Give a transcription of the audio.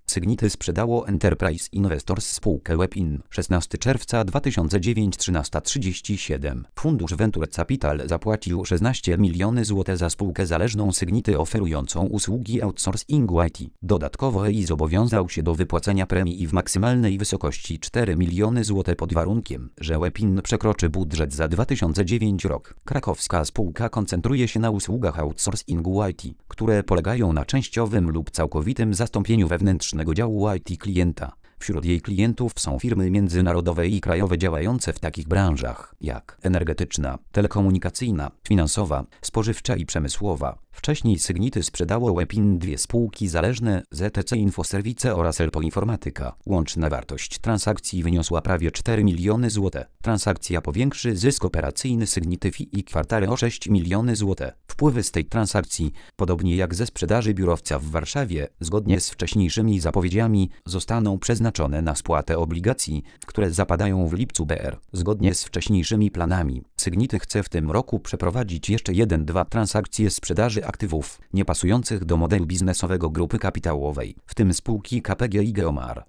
Sygnity sprzedało Enterprise Investors spółkę Webin 16 czerwca 2009 13:37. Fundusz Venture Capital zapłacił 16 miliony zł za spółkę zależną Sygnity oferującą usługi outsourcingu IT. Dodatkowo EI zobowiązał się do wypłacenia premii w maksymalnej wysokości 4 miliony zł pod warunkiem, że Webin przekroczy budżet za 2009 rok. Krakowska spółka koncentruje się na usługach outsourcingu IT, które polegają na częściowym lub całkowitym zastąpieniu wewnętrznego działu IT klienta. Wśród jej klientów są firmy międzynarodowe i krajowe działające w takich branżach jak energetyczna, telekomunikacyjna, finansowa, spożywcza i przemysłowa. Wcześniej Sygnity sprzedało Webin dwie spółki zależne, ZTC Infoserwice oraz Elpo Informatyka. Łączna wartość transakcji wyniosła prawie 4 miliony zł. Transakcja powiększy zysk operacyjny Sygnity w i kwartale o 6 miliony zł. Wpływy z tej transakcji, podobnie jak ze sprzedaży biurowca w Warszawie, zgodnie z wcześniejszymi zapowiedziami, zostaną przeznaczone na spłatę obligacji, które zapadają w lipcu br. Zgodnie z wcześniejszymi planami, Sygnity chce w tym roku przeprowadzić jeszcze 1-2 transakcje sprzedaży aktywów niepasujących do modelu biznesowego grupy kapitałowej, w tym spółki KPG i Geomar.